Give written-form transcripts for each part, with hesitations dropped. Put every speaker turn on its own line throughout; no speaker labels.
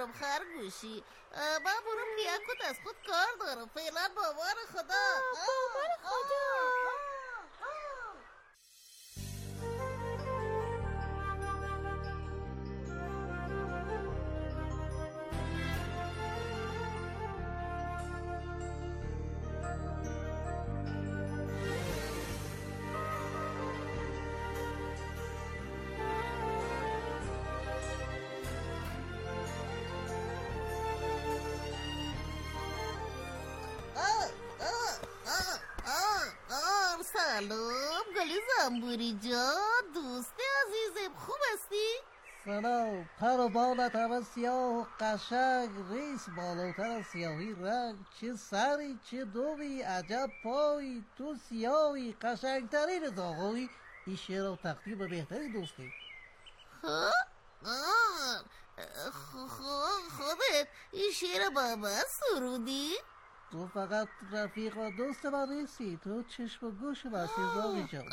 خانم خرگوشی. من برو پیاکت از خود کار دارم. فعلا باور خدا.
باور خدا.
سلام گلی زنبوری جان، دوست عزیزم، خوب هستی؟
سلام. پر و بالت همه سیاه و قشنگ، ریس بالاتر از سیاهی رنگ، چه سری چه دومی، عجب پایی، تو سیاهی قشنگترین داغوی. این شعر و تقدیم به بهترین دوستی.
خودت این شعر با من سرودی؟
تو فقط رفیق و دوست من نیستی، تو چشم و گوش من هستی زاوی جان.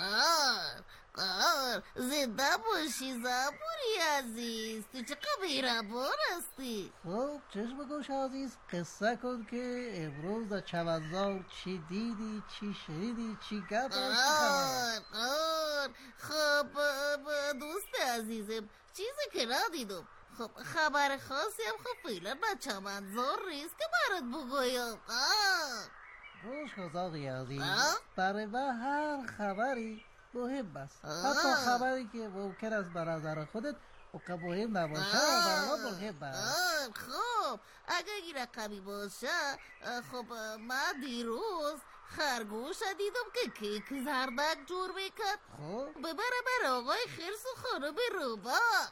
زنده باشی زنبوری عزیز، تو چقدر مهربان هستی.
خب چشم و گوش عزیز، قصه کن که امروز در چمنزار چی دیدی، چی شنیدی، چی گپ هست.
خب دوست عزیزم، چیزی که ندیدم. خب خبر خاصی هم خب فعلا به چمنزار نیست که برات بگویم.
گوش کن زاغی عزیز، برای من هر خبری مهم است، حتی خبری که ممکن است به نظر خودت و مهم نباشه برای من مهم است.
خب اگه این رقمی باشه، خب من دیروز خرگوش دیدم که کیک زردک جور میکرد.
خب
ببره بر آقای خرس و خانم روبا.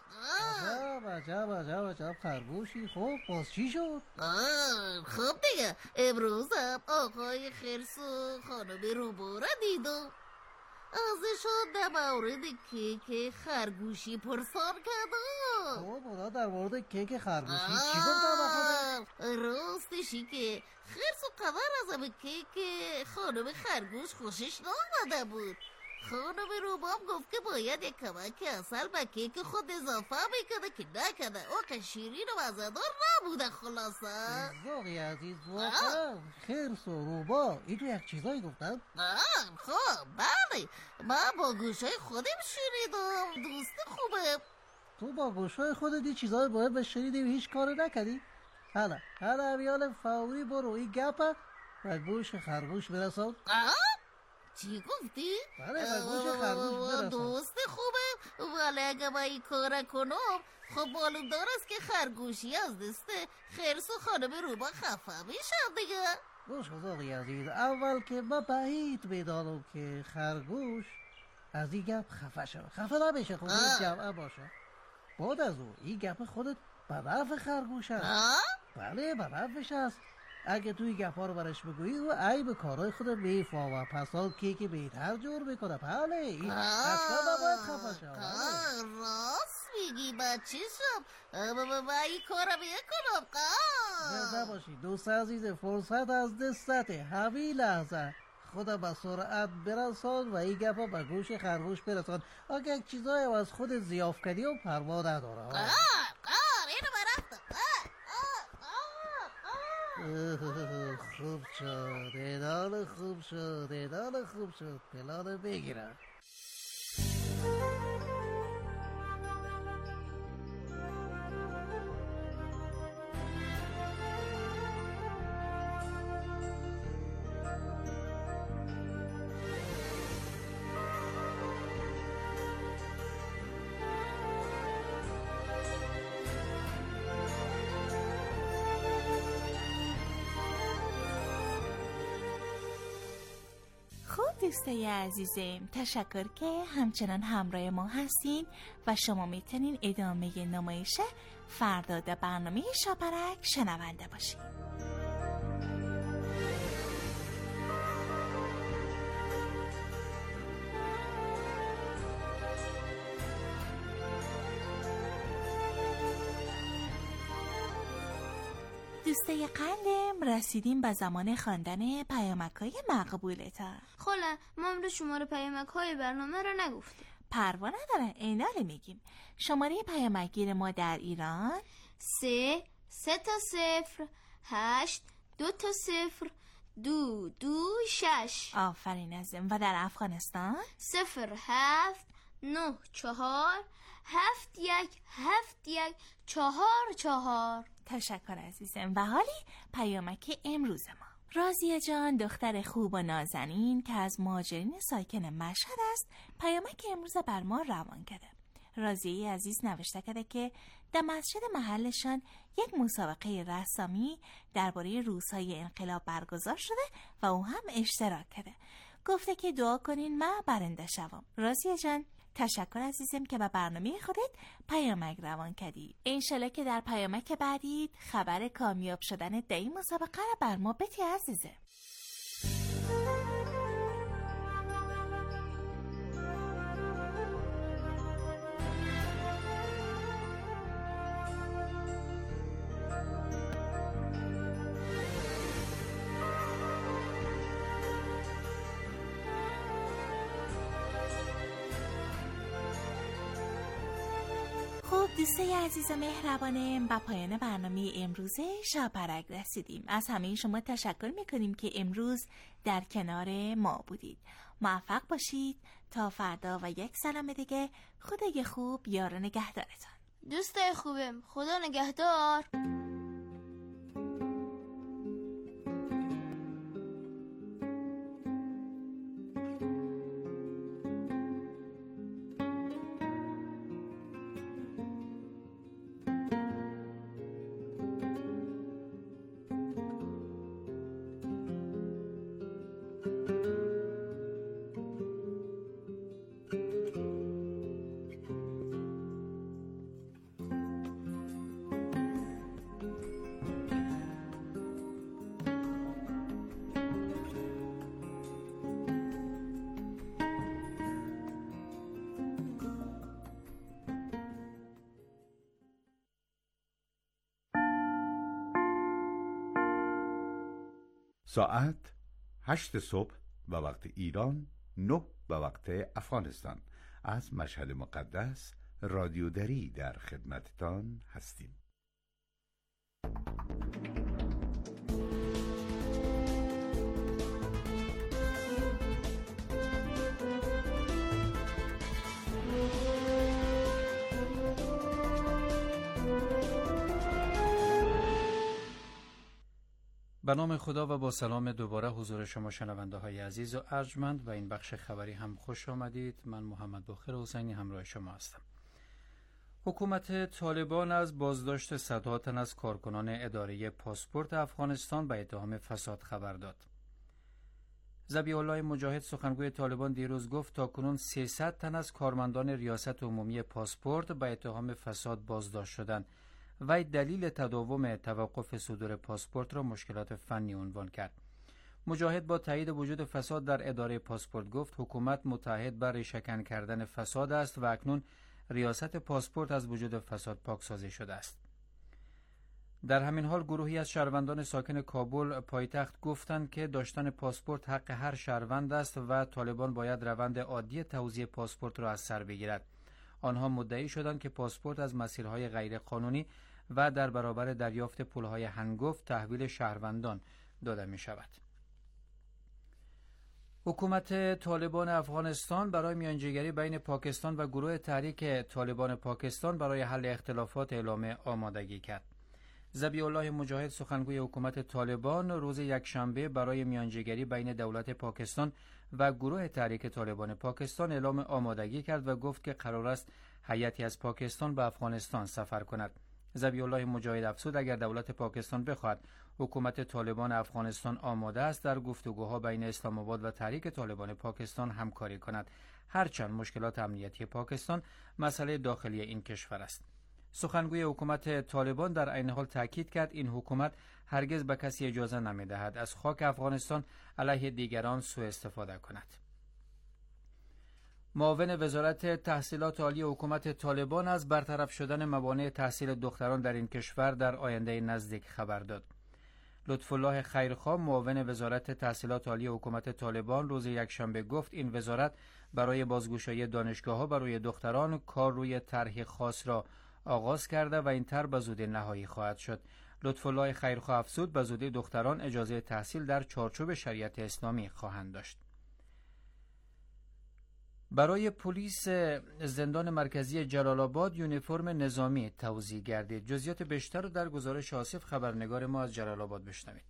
عجب خرگوشی. خب باز چی شد؟
خب دیگه امروزم آقای خرس و خانم روبا را دیدم، ازشون در مورد کیک خرگوشی پرسان کردم.
خب اونا در مورد کیک خرگوشی چی گفتن؟
راستشی که خرس و قمر از همه کیک خانم خرگوش خوشش نامده بود. خانم روبام گفت که باید یک کمک اصل به کیک خود اضافه میکنه که نکنه او که شیرین و مزه‌دار نبوده. خلاصه
زاغی عزیز، واقعا خرس و روبا اینو یک چیزایی گفتن؟
خب بله، من با گوشای خودم شنیدم. دوست خوبه.
تو با گوشای خودت این چیزای باید به شنیدی و هیچ کار نکردی؟ حالا امیال فوری برو این گپه و گوش خرگوش برسان.
چی گفتی؟
بله به گوش خرگوش برسان.
دوست خوبه، ولی اگه با این کار کنم خب معلوم دار است که خرگوشی از دست خرس و خانم روبا خفه میشم دیگه.
گوش کن زاغی عزیز، اول که من بعید میدانم که خرگوش از این گپ خفه نمیشه. خود جمعه باشه. بعد از او این گپ خودت به نفع خرگوش هست. بله به نفعش هست. اگه توی گپا رو برش بگویی و عیب کارهای خود میفهمه، پس ها کیک بهتر جور میکنه. بله این اصلا نباید خفه شد.
راست میگی بچه شم، من این کارم میکنم.
زنده باشی دوست عزیز، فرصت از دستته. همین لحظه خدا به سرعت برسان و این گپا به گوش خرگوش برسان. اگه یک چیزایی از خود زیاف کردی و پروا نداره.
اینو برفتم.
خوب شد، ادال خوب شد. پلان بگیرم.
دوستای عزیزم، تشکر که همچنان همراه ما هستین و شما میتونین ادامه نمایش فردا در برنامه شاپرک شنونده باشین. دوستای قلبم، رسیدیم به زمان خواندن پیامک‌های مقبولتان.
خلا ما امروز شماره پیامک‌های برنامه رو نگفتیم.
پروا نداره، اینا رو میگیم. شماره پیامک‌گیر ما در ایران
3 3 تا 0 8 2 تا 0 2 2 6.
آفرین عزیزم. و در افغانستان
0 7 9 4 7 1 7 1 4 4.
تشکر عزیزم. و حالی پیامک امروز ما. راضیه جان دختر خوب و نازنین که از مهاجرین ساکن مشهد است پیامک امروز بر ما روان کرده. راضیه عزیز نوشته کرده که در مسجد محلشان یک مسابقه رسامی درباره روزهای انقلاب برگزار شده و او هم اشتراک کرده. گفته که دعا کنین من برنده شوم. راضیه جان تشکر عزیزم که به برنامه خودت پیامک روان کردی. انشالله که در پیامک بعدی خبر کامیاب شدن در این مسابقه را بر ما بتی عزیزم. دوستای عزیز و مهربانم با پایان برنامه امروز شاپرک رسیدیم. از همه شما تشکر میکنیم که امروز در کنار ما بودید. موفق باشید تا فردا و یک سلام دیگه. خدای خوب یار نگهدارتان.
دوستای خوبم خدا نگهدار.
ساعت 8 صبح به وقت ایران، 9 به وقت افغانستان. از مشهد مقدس رادیو دری در خدمتتان هستیم.
به نام خدا و با سلام دوباره حضور شما شنونده های عزیز و ارجمند و این بخش خبری هم خوش آمدید. من محمد باقر حسینی همراه شما هستم. حکومت طالبان از بازداشت صدها تن از کارکنان اداره پاسپورت افغانستان به اتهام فساد خبر داد. ذبیح الله مجاهد سخنگوی طالبان دیروز گفت تاکنون 300 تن از کارمندان ریاست عمومی پاسپورت به اتهام فساد بازداشت شدند و دلیل تداوم توقف صدور پاسپورت را مشکلات فنی عنوان کرد. مجاهد با تایید وجود فساد در اداره پاسپورت گفت حکومت متعهد بر ریشه‌کن کردن فساد است و اکنون ریاست پاسپورت از وجود فساد پاکسازی شده است. در همین حال گروهی از شهروندان ساکن کابل پایتخت گفتند که داشتن پاسپورت حق هر شهروند است و طالبان باید روند عادی توزیع پاسپورت را از سر بگیرد. آنها مدعی شدند که پاسپورت از مسیرهای غیر قانونی و در برابر دریافت پولهای هنگفت تحویل شهروندان داده می شود. حکومت طالبان افغانستان برای میانجیگری بین پاکستان و گروه تحریک طالبان پاکستان برای حل اختلافات اعلام آمادگی کرد. ذبیح الله مجاهد سخنگوی حکومت طالبان روز یکشنبه برای میانجیگری بین دولت پاکستان و گروه تحریک طالبان پاکستان اعلام آمادگی کرد و گفت که قرار است هیئتی از پاکستان به افغانستان سفر کند. ذبیح الله مجاهد افزود اگر دولت پاکستان بخواهد حکومت طالبان افغانستان آماده است در گفتگوها بین اسلام آباد و تحریک طالبان پاکستان همکاری کند، هرچند مشکلات امنیتی پاکستان مسئله داخلی این کشور است. سخنگوی حکومت طالبان در عین حال تاکید کرد این حکومت هرگز به کسی اجازه نمی‌دهد از خاک افغانستان علیه دیگران سوء استفاده کند. معاون وزارت تحصیلات عالی حکومت طالبان از برطرف شدن موانع تحصیل دختران در این کشور در آینده نزدیک خبر داد. لطف الله خیرخواه معاون وزارت تحصیلات عالی حکومت طالبان روز یکشنبه گفت این وزارت برای بازگشایی دانشگاه‌ها برای دختران کار روی طرح خاص را آغاز کرده و این طرح به زودی نهایی خواهد شد. لطف‌الله خیرخواه افزود به زودی دختران اجازه تحصیل در چارچوب شریعت اسلامی خواهند داشت. برای پلیس زندان مرکزی جلال آباد یونیفرم نظامی توزیع گردید. جزئیات بیشتر رو در گزارش آصف خبرنگار ما از جلال آباد بشنوید.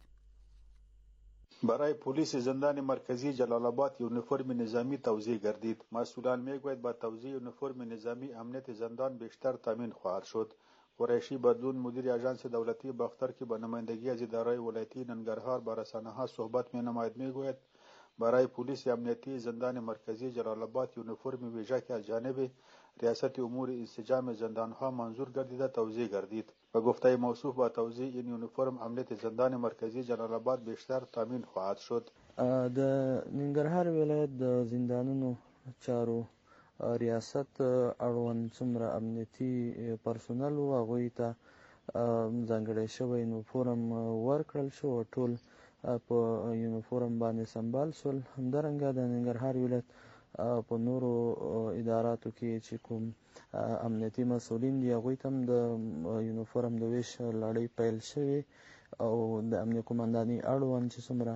برای پلیس زندان مرکزی جلال آباد یونیفرم نظامی توزیع گردید. مسئولان میگویند با توزیع یونیفرم نظامی امنیت زندان بیشتر تامین خواهد شد. قریشی بدون مدیر آژانس دولتی باختر که با نمایندگی از اداره ولایتی ننگرهار با رسانه‌ها صحبت می‌نماید میگوید برای پلیس امنیتی زندان مرکزی جلال آباد یونیفرم ویژه که از جانب ریاست امور انسجام زندان‌ها منظور گردیده توزیع گردید و گفته موصوف با توزیع این یونیفرم امنیت زندان مرکزی جلال آباد بیشتر تامین خواهد شد.
د ننګرهار ولایت د زندانونو چارو ریاست اړوند څومره امنیتي پرسونل و هغوی ته ځانګړی شوی یونیفرم ورکړل شو او ټول په یونیفرم باندې سمبال شول. همدارنګه د ننګرهار ولایت په نورو اداراتو کې چې کوم امنیتي مسؤلین دي هغوی ته هم د یونیفرم د ویش لړۍ پیل شوې او د امنیه قومندانۍ اړوند چې څومره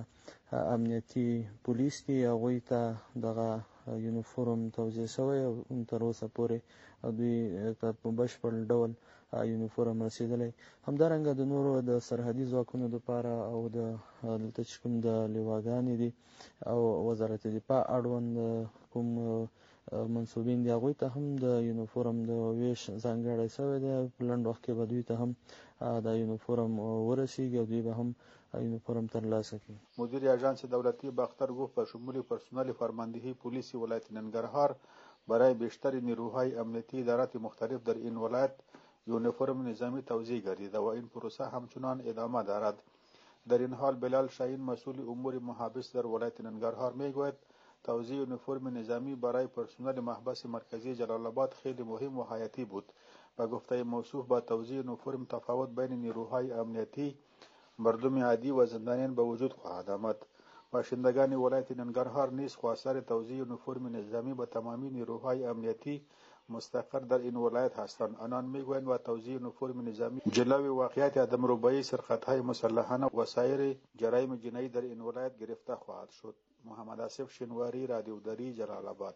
امنیتي پولیس دي هغوی ته دغه یونیفرم توزیع شوی او تر اوسه پورې دوی ته په بشپړ ډول یونیفرم رسیدلی. همدارنګه د نورو د سرحدي ځواکونو دپاره او دلته چې کوم د لواګانې دي او وزارت دفاع اړوند کوم منصوبین دي هغوی ته هم د یونیفرم د ویش ځانګړی شوی دی. په لنډ وخت کې به دوی ته هم دا یونیفرم ورسیږي او دوی به هم یونیفرم ترلاسه کړي.
مدیر آژانس دولتی باختر گفت به شمول پرسنل فرماندهی پلیس ولایت ننگرهار برای بیشتر نیروهای امنیتی ادارات مختلف در این ولایت یونیفرم نظامی توزیع گردیده و این پروسه همچنان ادامه دارد. در این حال بلال شاهین مسئول امور محابس در ولایت ننگرهار میگوید توزیع یونیفرم نظامی برای پرسنل محبس مرکزی جلال آباد خیلی مهم و حیاتی بود و گفته موصوف با توزیع یونیفرم تفاوت بین نیروهای امنیتی مردم عادی و زندانیان به وجود خواهد آمد. باشندگان ولایت ننگرهار نیز خواستار توزیع یونیفرم نظامی به تمامی نیروهای امنیتی مستقر در این ولایت هستند. آنان میگویند با توزیع یونیفرم نظامی جلوی واقعیت عدم‌ربایی، سرقت‌های مسلحانه و سایر جرایم جنایی در این ولایت گرفته خواهد شد. محمد آصف شنواری، رادیو دری، جلال آباد.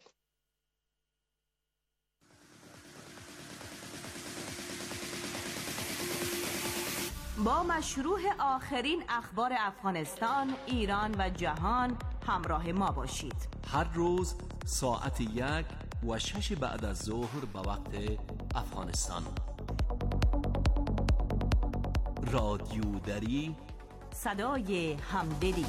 با مشروع آخرین اخبار افغانستان، ایران و جهان همراه ما باشید.
هر روز ساعت 1 و 6 بعد از ظهر به وقت افغانستان. رادیو دری،
صدای همدلی.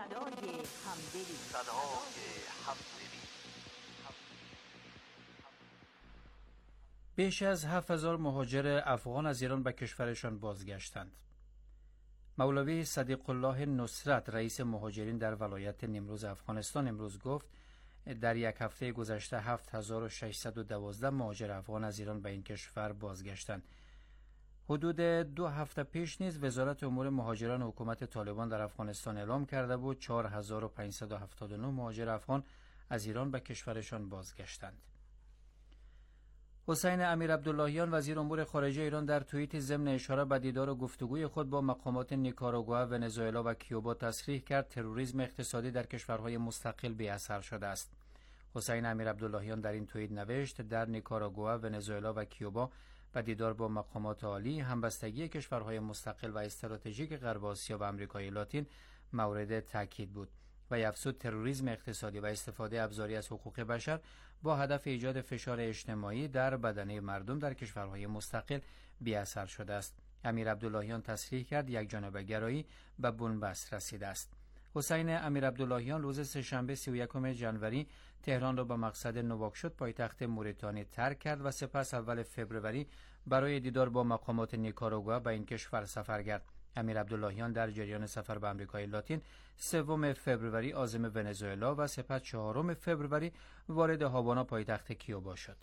بیش از 7000 مهاجر افغان از ایران به کشورشان بازگشتند. مولوی صدیق الله نصرت رئیس مهاجرین در ولایت نیمروز افغانستان امروز گفت در یک هفته گذشته 7612 مهاجر افغان از ایران به این کشور بازگشتند. حدود 2 هفته پیش نیز وزارت امور مهاجران حکومت طالبان در افغانستان اعلام کرده بود 4579 مهاجر افغان از ایران به کشورشان بازگشتند. حسین امیر عبداللهیان وزیر امور خارجه ایران در توییت ضمن اشاره به دیدار و گفتگوی خود با مقامات نیکاراگوآ، ونزوئلا و کیوبا تصریح کرد تروریسم اقتصادی در کشورهای مستقل بی اثر شده است. حسین امیر عبداللهیان در این توییت نوشت در نیکاراگوآ، ونزوئلا و کیوبا و دیدار با مقامات عالی همبستگی کشورهای مستقل و استراتژیک غرب آسیا و آمریکای لاتین مورد تاکید بود و افزود تروریسم اقتصادی و استفاده ابزاری از حقوق بشر با هدف ایجاد فشار اجتماعی در بدنه مردم در کشورهای مستقل بی اثر شده است. امیر عبداللهیان تصریح کرد یک جانبه گرایی به بنبست رسیده است. حسین امیر عبداللهیان روز سه‌شنبه 31 ژانویه تهران را به مقصد نواکشوط پایتخت موریتانی ترک کرد و سپس اول فوریه برای دیدار با مقامات نیکاراگوآ به این کشور سفر کرد. امیر عبداللهیان در جریان سفر به آمریکای لاتین 3 فوریه عازم ونزوئلا و سپس 4 فوریه وارد هاوانا پایتخت کیوبا شد.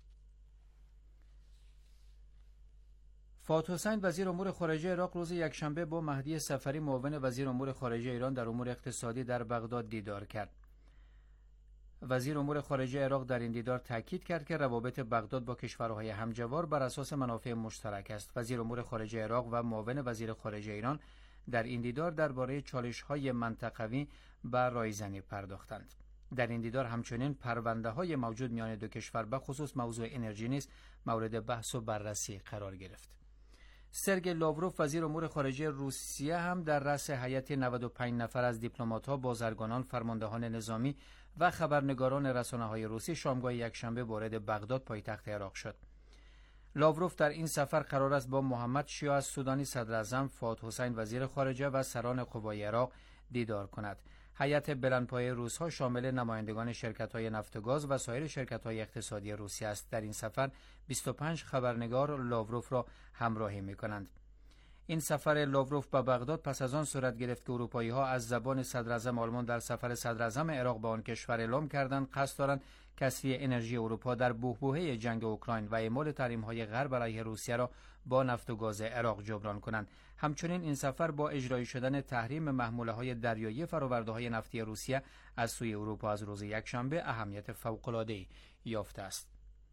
فؤاد حسین وزیر امور خارجه عراق روز یکشنبه با مهدی صفری معاون وزیر امور خارجه ایران در امور اقتصادی در بغداد دیدار کرد. وزیر امور خارجه عراق در این دیدار تاکید کرد که روابط بغداد با کشورهای همجوار بر اساس منافع مشترک است. وزیر امور خارجه عراق و معاون وزیر خارجه ایران در این دیدار درباره چالش‌های منطقوی و رایزنی پرداختند. در این دیدار همچنین پرونده‌های موجود میان دو کشور به خصوص موضوع انرژی نیز مورد بحث و بررسی قرار گرفت. سرگئی لاوروف وزیر امور خارجه روسیه هم در رأس هیئت 95 نفر از دیپلمات‌ها، بازرگانان، فرماندهان نظامی و خبرنگاران رسانه‌های روسی شامگاه یکشنبه وارد بغداد پایتخت عراق شد. لاوروف در این سفر قرار است با محمد شیاع السودانی صدراعظم، فؤاد حسین وزیر خارجه و سران قوای عراق دیدار کند. هیئت بلندپایه روس‌ها شامل نمایندگان شرکت‌های نفت و گاز و سایر شرکت‌های اقتصادی روسیه است. در این سفر 25 خبرنگار لاوروف را همراهی می‌کنند. این سفر لاوروف به بغداد پس از آن صورت گرفت که اروپایی‌ها از زبان صدراعظم آلمان در سفر صدراعظم عراق به آن کشور اعلام کردند قصد دارند کسری انرژی اروپا در بحبوحه جنگ اوکراین و اعمال تحریم‌های غرب علیه روسیه را با نفت و گاز عراق جبران کنند. همچنین این سفر با اجرایی شدن تحریم محموله‌های دریایی فرآورده‌های نفتی روسیه از سوی اروپا از روز یکشنبه اهمیت فوق‌العاده‌ای یافته است.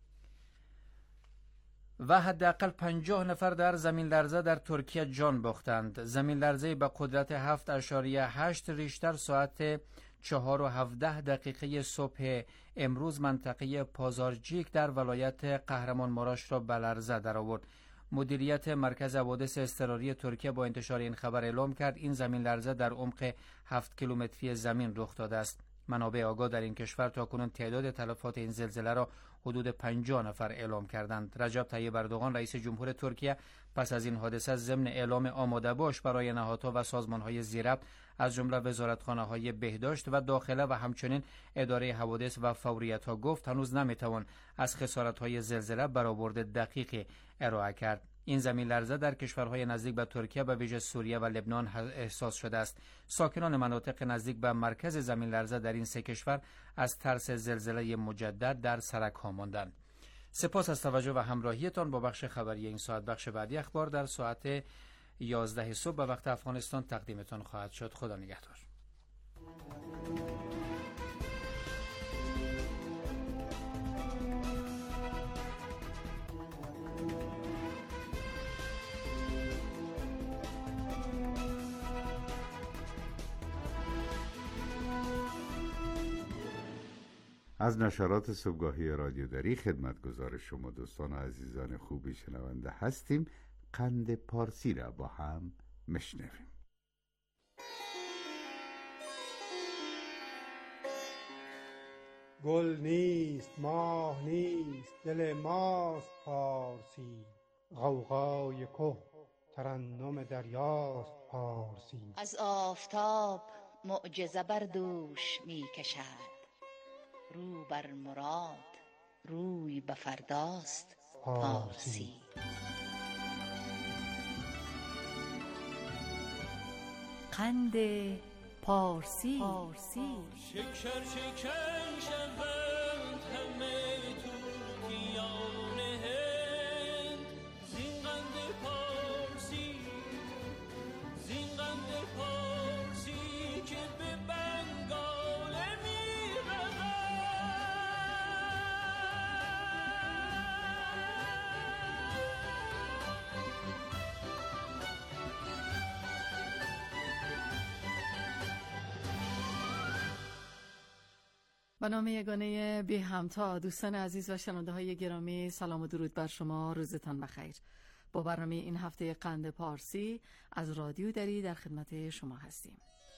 و حداقل 50 نفر در زمین لرزه در ترکیه جان باختند. زمین لرزه به قدرت 7.8 ریشتر ساعت 4:17 صبح امروز منطقه پازارجیک در ولایت قهرمانمارش را به لرزه درآورد. مدیریت مرکز حوادث اضطراری ترکیه با انتشار این خبر اعلام کرد این زمین لرزه در عمق 7 کیلومتری زمین رخ داده است. منابع آگاه در این کشور تاکنون تعداد تلفات این زلزله را حدود 50 نفر اعلام کردند. رجب طیب اردوغان رئیس جمهور ترکیه پس از این حادثه ضمن اعلام آماده باش برای نهادها و سازمان‌های ذی‌ربط از جمله وزارتخانه‌های بهداشت و داخله و همچنین اداره حوادث و فوریت‌ها گفت هنوز نمی‌توان از خسارت‌های زلزله برآورد دقیقی ارائه کرد. این زمین لرزه در کشورهای نزدیک به ترکیه به ویژه سوریه و لبنان احساس شده است. ساکنان مناطق نزدیک به مرکز زمین لرزه در این سه کشور از ترس زلزله مجدد در سرک‌ها ماندند. سپاس از توجه و همراهیتان با بخش خبری این ساعت. بخش بعدی اخبار در ساعت 11 صبح به وقت افغانستان تقدیمتان خواهد شد. خدا نگهدار.
از نشرات صبحگاهی رادیوداری خدمتگزار شما دوستان و عزیزان خوبی شنونده هستیم. قند پارسی را با هم مشنویم.
گل نیست، ماه نیست، دل ماست پارسی. غوغای که ترنم دریاست پارسی.
از آفتاب معجزه بر دوش می کشد، رو بر مراد روی به فرداست پارسی.
قند پارسی.
شکر شکن شوند همه توتیان هند، زین قند پارسی، زین قند پارسی که به بنگال می رود.
به نام یگانه بی همتا، دوستان عزیز و شنونده های گرامی، سلام و درود بر شما. روزتان بخیر. با برنامه این هفته قند پارسی از رادیو دری در خدمت شما هستیم.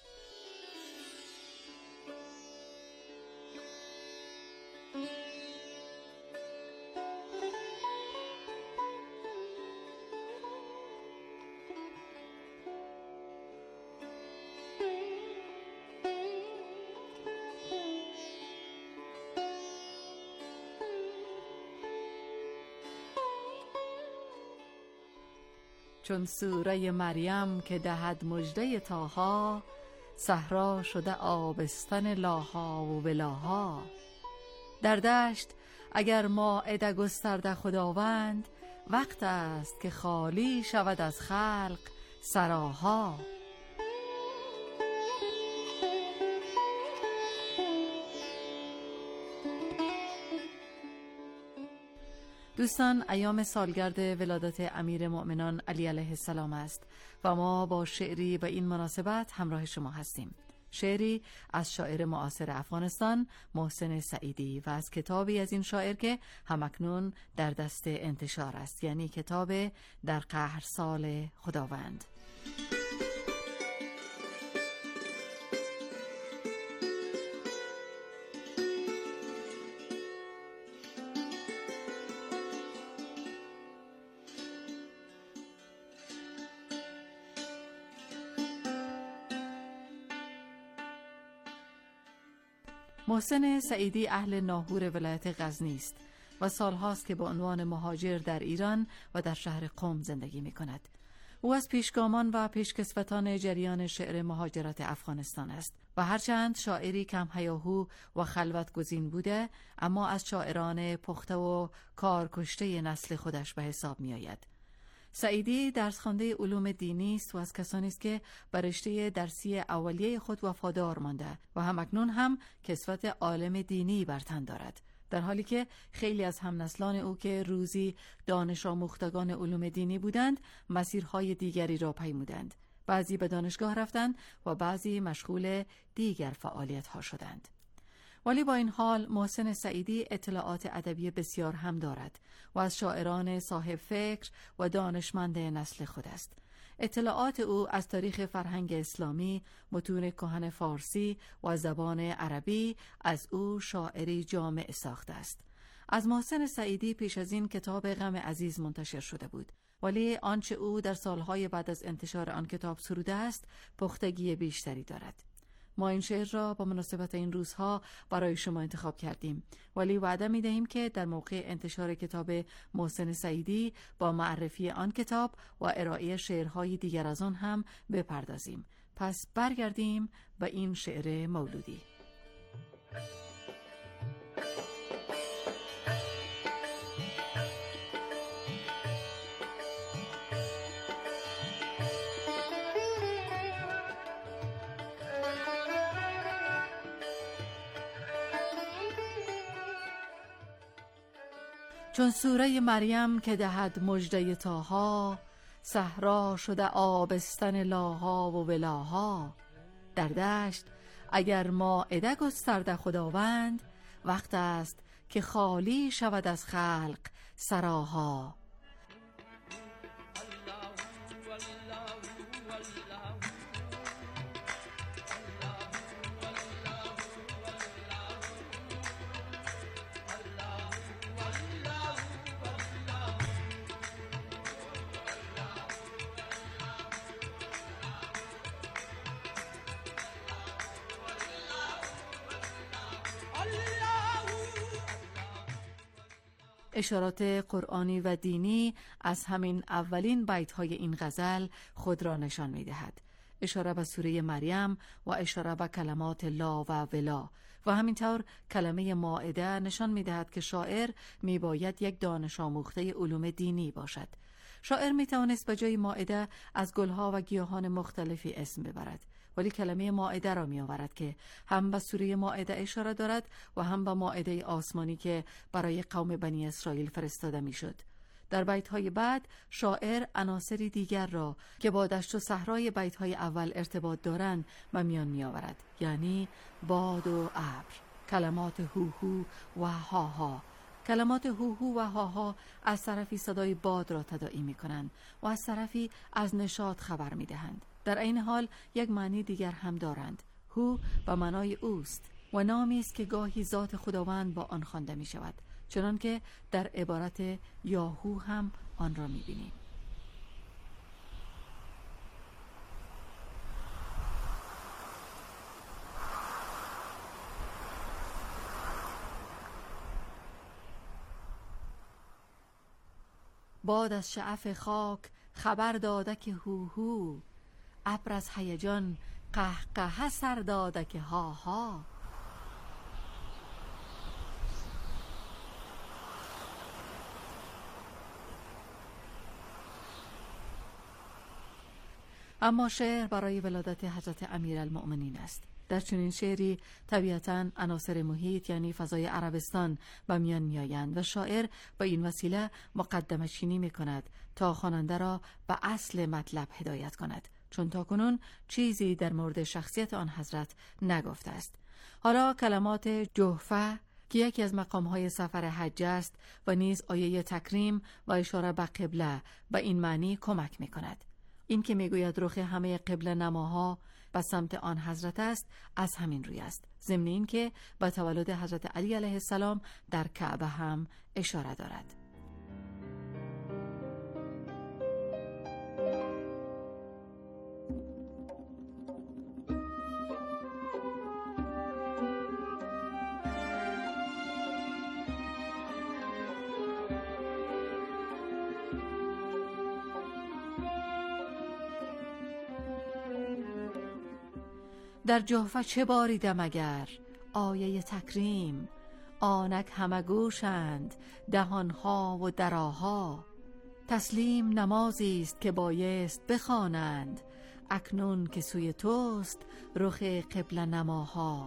چون سوره مریم که دهد مژده طاها، صحرا شده آبستن لاها و بلاها. در دشت اگر مائده گسترده خداوند، وقت است که خالی شود از خلق سراها. دوستان، ایام سالگرد ولادت امیر مؤمنان علی علیه السلام است و ما با شعری به این مناسبت همراه شما هستیم. شعری از شاعر معاصر افغانستان محسن سعیدی و از کتابی از این شاعر که همکنون در دست انتشار است، یعنی کتاب در قهرسال خداوند. محسن سعیدی اهل ناهور ولایت غزنی است و سالهاست که به عنوان مهاجر در ایران و در شهر قم زندگی می کند. او از پیشگامان و پیشکسوتان جریان شعر مهاجرت افغانستان است و هرچند شاعری کم هیاهو و خلوت گزین بوده، اما از شاعران پخته و کارکشته نسل خودش به حساب می آید. سعیدی درس خوانده علوم دینی است و از کسانی است که بر رشته درسی اولیه خود وفادار مانده و همکنون هم کسوت عالم دینی بر تن دارد، در حالی که خیلی از همنسلان او که روزی دانش آموختگان علوم دینی بودند مسیرهای دیگری را پیمودند. بعضی به دانشگاه رفتند و بعضی مشغول دیگر فعالیت‌ها شدند. ولی با این حال محسن سعیدی اطلاعات ادبی بسیار هم دارد و از شاعران صاحب فکر و دانشمند نسل خود است. اطلاعات او از تاریخ فرهنگ اسلامی، متون کهن فارسی و زبان عربی از او شاعری جامع ساخته است. از محسن سعیدی پیش از این کتاب غم عزیز منتشر شده بود، ولی آنچه او در سالهای بعد از انتشار آن کتاب سروده است پختگی بیشتری دارد. ما این شعر را با مناسبت این روزها برای شما انتخاب کردیم، ولی وعده می دهیم که در موقع انتشار کتاب محسن سعیدی با معرفی آن کتاب و ارائه شعرهای دیگر از آن هم بپردازیم. پس برگردیم به این شعر مولودی. چون سوره مریم که دهد مژده طاها، صحرا شده آبستن لاها و ولاها. در دشت اگر مائده گسترده خداوند، وقت است که خالی شود از خلق سراها. اشارات قرآنی و دینی از همین اولین بیت‌های این غزل خود را نشان می‌دهد. اشاره به سوره مریم و اشاره به کلمات لا و ولا و همینطور کلمه مائده نشان می‌دهد که شاعر می‌باید یک دانش آموخته علوم دینی باشد. شاعر می‌توانست به جای مائده از گلها و گیاهان مختلفی اسم ببرد، ولی کلمه مائده را می آورد که هم به سوره مائده اشاره دارد و هم به مائده آسمانی که برای قوم بنی اسرائیل فرستاده می شد. در بیت‌های بعد شاعر عناصری دیگر را که با دشت و صحرای بیت‌های اول ارتباط دارند به میان می آورد، یعنی باد و ابر، کلمات هوهو و هاها. کلمات هوهو و هاها از طرفی صدای باد را تداعی می کنند و از طرفی از نشاط خبر می دهند. در این حال یک معنی دیگر هم دارند. هو به معنای اوست و نامی است که گاهی ذات خداوند با آن خوانده می شود، چنان که در عبارت یاهو هم آن را می بینیم. باد از شعف خاک خبر داده که هوهو، ابر از هیجان قهقه سر داده که ها ها. اما شعر برای ولادت حضرت امیرالمؤمنین است. در چنین شعری طبیعتاً عناصر محیط یعنی فضای عربستان به میان میآیند و شاعر با این وسیله مقدمه چینی می‌کند تا خواننده را به اصل مطلب هدایت کند، چون تاکنون چیزی در مورد شخصیت آن حضرت نگفته است. حالا کلمات جحفه که یکی از مقام‌های سفر حج است و نیز آیه تکریم و اشاره به قبله به این معنی کمک می‌کند. این که میگوید رخ همه قبله نماها به سمت آن حضرت است از همین روی است، ضمن این که به تولد حضرت علی علیه السلام در کعبه هم اشاره دارد. در جحفه چه باریدم اگر آیه تکریم، آنک همه گوشند دهانها و دراها. تسلیم نمازی است که بایست بخوانند، اکنون که سوی توست رخ قبله نماها.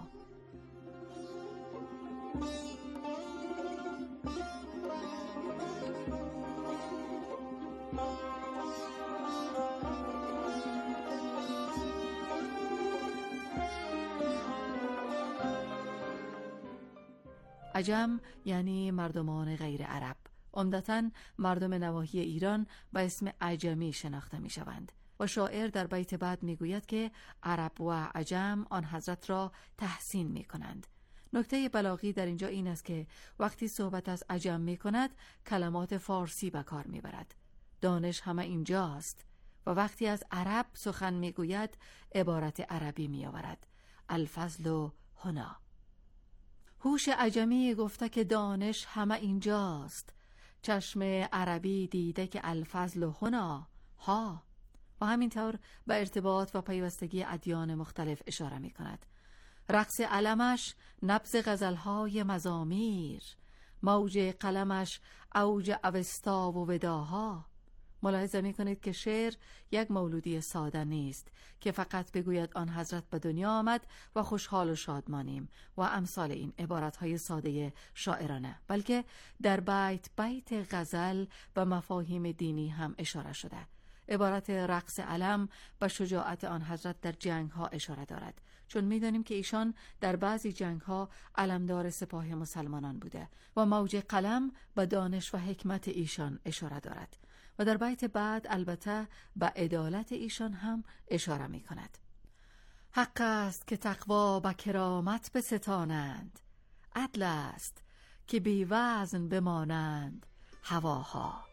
عجم یعنی مردمان غیر عرب، عمدتاً مردم نواحی ایران به اسم عجمی شناخته می شوند و شاعر در بیت بعد می گوید که عرب و عجم آن حضرت را تحسین می کنند. نکته بلاغی در اینجا این است که وقتی صحبت از عجم می کند کلمات فارسی به کار می برد. دانش همه اینجاست و وقتی از عرب سخن می گوید عبارت عربی می آورد. الفضل هنا. هوش عجمی گفته که دانش همه اینجاست، چشم عربی دیده که الفضل هنا ها، و همینطور به ارتباط و پیوستگی ادیان مختلف اشاره می کند. رقص علمش نبض غزلهای مزامیر، موج قلمش اوج اوستا و وداها. ملاحظه می کنید که شعر یک مولودی ساده نیست که فقط بگوید آن حضرت به دنیا آمد و خوشحال و شادمانیم و امثال این عبارتهای ساده شاعرانه، بلکه در بیت غزل به مفاهیم دینی هم اشاره شده. عبارت رقص علم به شجاعت آن حضرت در جنگ ها اشاره دارد، چون می‌دانیم که ایشان در بعضی جنگ ها علمدار سپاه مسلمانان بوده و موج قلم به دانش و حکمت ایشان اشاره دارد و در بیت بعد البته به عدالت ایشان هم اشاره می کند. حق است که تقوا به کرامت بستانند، عدل است که بی وزن بمانند هواها.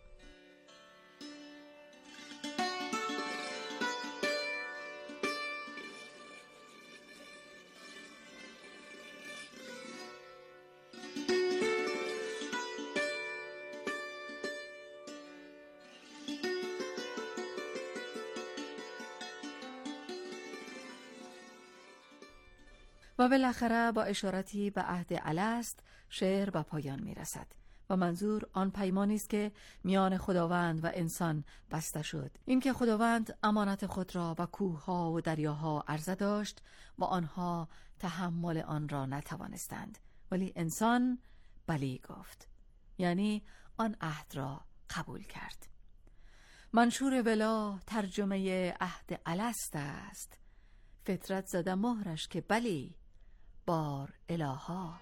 و بالاخره با اشارتی به عهد الست شعر به پایان می رسد و منظور آن پیمانی است که میان خداوند و انسان بسته شد، این که خداوند امانت خود را به کوهها و دریاها عرضه داشت و آنها تحمل آن را نتوانستند، ولی انسان بلی گفت، یعنی آن عهد را قبول کرد. منشور ولا ترجمه عهد الست است، فطرت زده مهرش که بلی بار الها.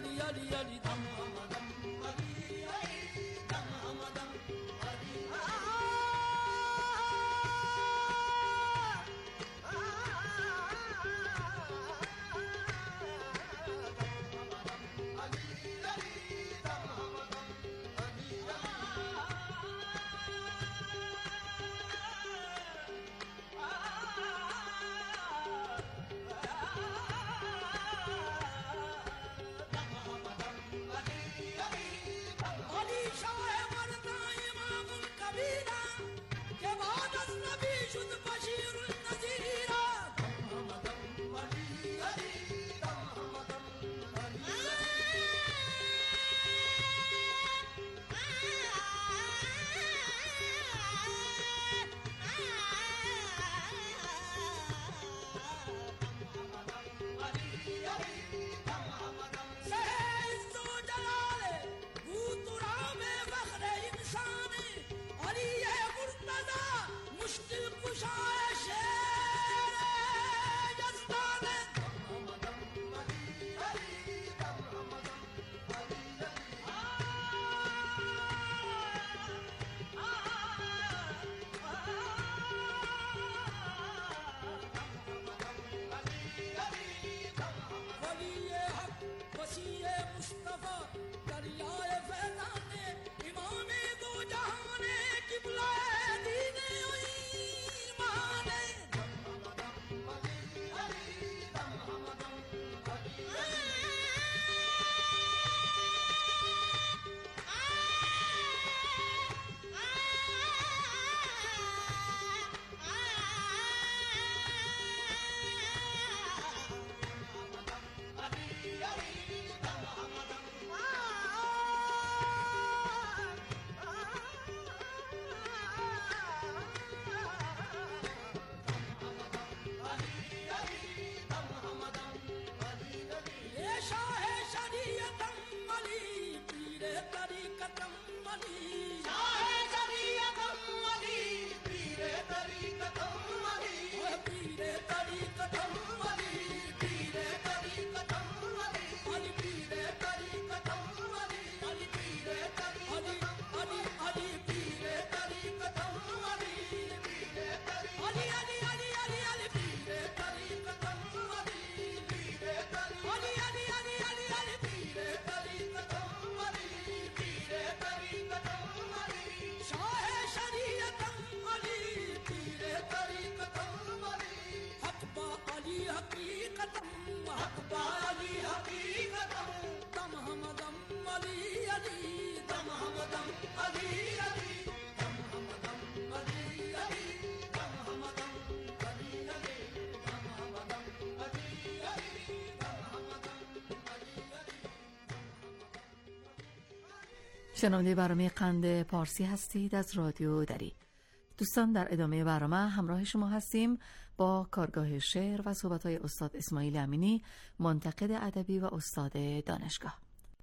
شنونده برنامه قند پارسی هستید از رادیو دری. دوستان، در ادامه برنامه همراه شما هستیم با کارگاه شعر و صحبت‌های استاد اسماعیل امینی، منتقد ادبی و استاد دانشگاه.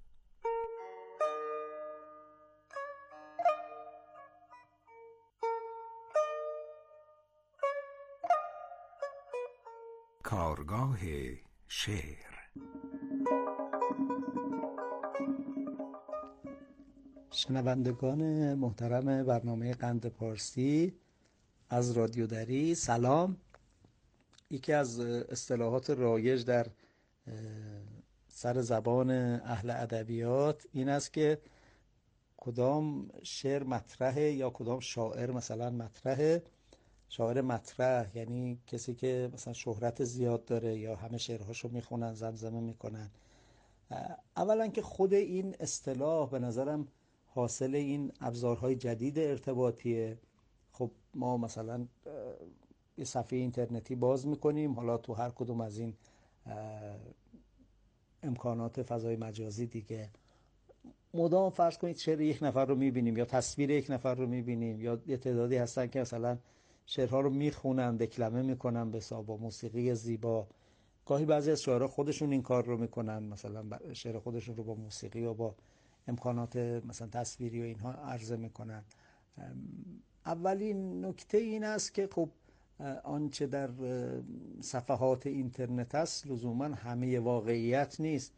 کارگاه شعر.
شنوندگان محترم برنامه قند پارسی از رادیو دری، سلام. یکی از اصطلاحات رایج در سر زبان اهل ادبیات این است که کدام شعر مطرحه یا کدام شاعر مثلا مطرحه. شاعر مطرح یعنی کسی که مثلا شهرت زیاد داره یا همه شعرهاشو میخونن، زمزمه میکنن. اولا که خود این اصطلاح به نظرم حاصل این ابزارهای جدید ارتباطیه. خب ما مثلا یه صفحه اینترنتی باز میکنیم، حالا تو هر کدوم از این امکانات فضای مجازی دیگه مدام فرض کنید شعر یک نفر رو میبینیم یا تصویر یک نفر رو میبینیم، یا یه تعدادی هستن که مثلا شعرها رو میخونن، دکلمه میکنن با موسیقی زیبا. گاهی بعضی از شاعرها خودشون این کار رو میکنن، مثلا شعر خودشون رو با موسیقی و با امکانات مثلا تصویری و اینها عرضه میکنن. اولین نکته این است که خب آنچه در صفحات اینترنت است لزوما همه واقعیت نیست.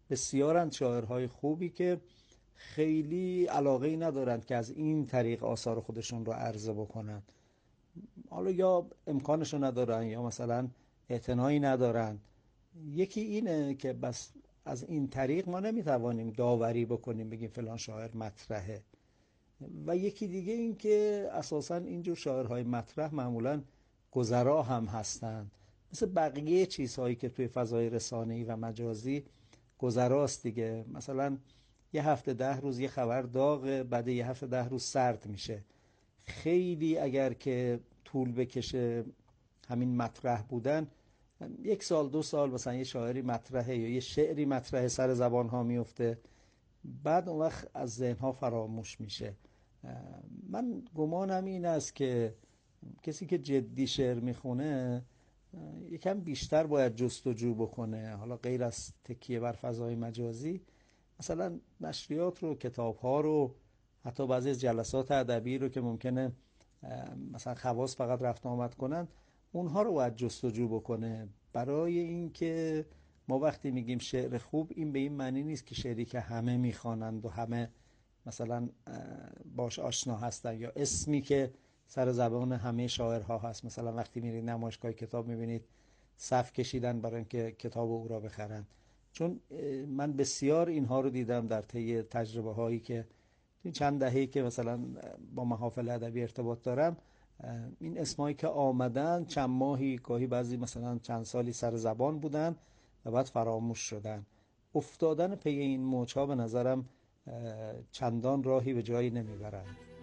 بسیارند شاعرهای خوبی که خیلی علاقه‌ای ندارند که از این طریق آثار خودشون رو عرضه بکنن. حالا یا امکانشو ندارن یا مثلا اعتنایی ندارن. یکی اینه که بس از این طریق ما نمیتوانیم داوری بکنیم بگیم فلان شاعر مطرحه. و یکی دیگه این که اساساً اینجور شاعرهای مطرح معمولاً گذرا هم هستند، مثل بقیه چیزهایی که توی فضای رسانه‌ای و مجازی گذراست دیگه. مثلا یه هفته 10 روز یه خبر داغه، بعد یه هفته 10 روز سرد میشه. خیلی اگر که طول بکشه همین مطرح بودن، 1 سال 2 سال مثلا یه شاعری مطرحه یا یه شعری مطرحه سر زبانها میفته، بعد اون وقت از ذهنها فراموش میشه. من گمانم این است که کسی که جدی شعر میخونه یکم بیشتر باید جستجو بکنه، حالا غیر از تکیه بر فضای مجازی. مثلا نشریات رو، کتاب‌ها رو، حتی بعضی از جلسات ادبی رو که ممکنه مثلا خواص فقط رفت آمد کنن، اونها رو باید جستجو بکنه. برای اینکه ما وقتی میگیم شعر خوب، این به این معنی نیست که شعری که همه میخوانند و همه مثلا باش آشنا هستن یا اسمی که سر زبان همه شاعرها هست. مثلا وقتی میرید نمایشگاه کتاب میبینید صف کشیدن برای اینکه کتاب او را بخرن. چون من بسیار اینها رو دیدم در طی تجربه هایی که این چند دهه‌ای که مثلا با محافل ادبی ارتباط دارم، این اسمایی که آمدن چند ماهی، گاهی بعضی مثلا چند سالی سر زبان بودن و بعد فراموش شدن. افتادن پی این موج‌ها به نظرم چندان راهی به جایی نمیبرن.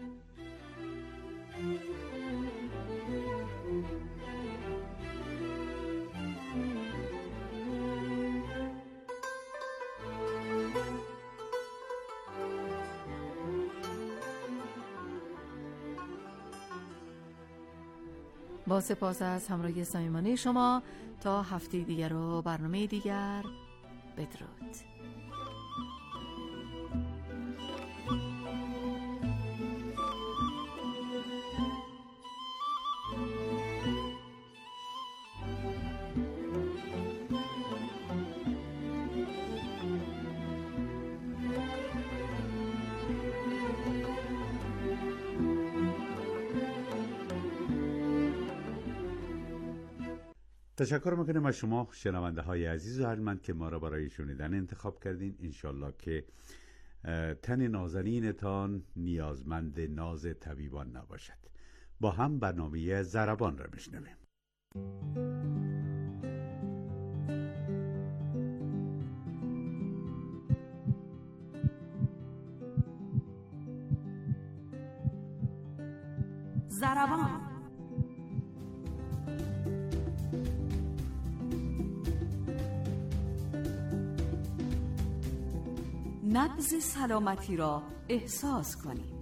با سپاس از همراهی صمیمانه شما، تا هفته دیگر و برنامه دیگر، بدرود.
تشکر میکنم از شما شنونده های عزیز و ارجمند که ما را برای شنیدن انتخاب کردین. انشالله که تن نازنینتان نیازمند ناز طبیبان نباشد. با هم برنامه ضربان را میشنویم.
ضربان. نبض سلامتی را احساس کنید.